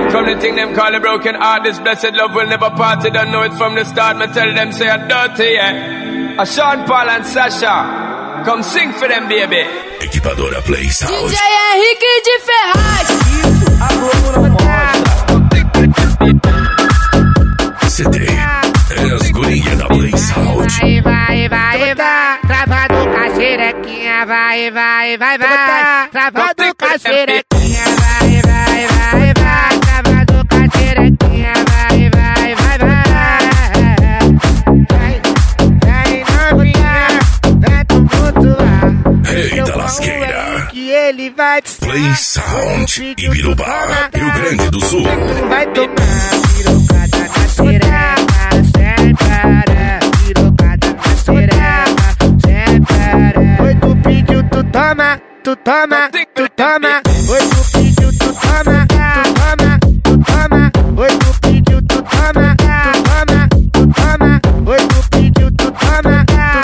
Come the thing them call a broken heart. This blessed love will never part. You don't know it from the start. Me tell them say I'm dirty, yeah. A Sean Paul and Sasha, come sing for them, baby. Equipadora Play Sound. DJ Henrique de Ferraz. A Globo não mostra. CD é as gurias da Play Sound. Vai, travado com a xerequinha, vai, travado com a xerequinha, vai, travado com a xerequinha, vai, novinha, vai tumultuar. Eita lasqueira. Que ele vai te Play Sound, Ibirubá, Rio Grande do Sul. vai tomar pirocada na xereca, sem parar, pirocada na xereca, sem parar. Oi, tu pediu, tu toma, tu toma. Oi, tu pediu, tu toma. Oi, tu pediu, tu toma. Oi, tu pediu, tu toma.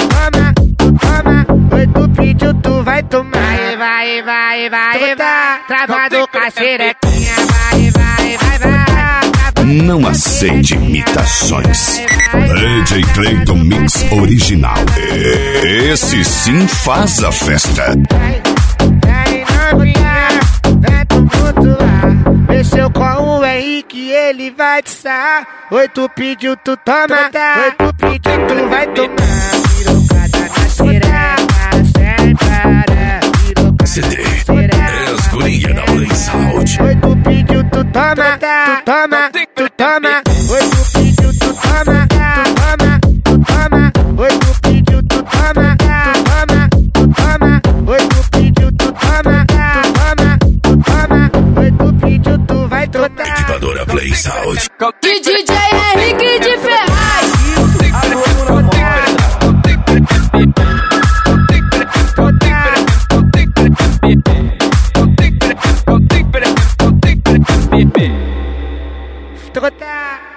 Oi, tu pediu, tu vai tomar. Vai, travado com a xerequinha, vai. Não aceite imitações. DJ Clayton Mix Original. Esse sim faz a festa. Vai, novinha, vai tumultuar. Mexeu com o Henrique, ele vai te sarrar. Oi, tu pediu, tu toma. Oi, tu pediu, tu vai tomar. Pirocada na xereca, sem parar. CD é as gurias da Play Sound. Oi, tu pediu, tu toma. Oi, tu pediu, tu toma. Oi, tu pediu, tu toma. Oi, tu pediu, tu toma. Oi, tu pediu, tu vai trotar. Equipadora Play Sound. De DJ Henrique de Ferraz. A Globo não mostra. Trotar.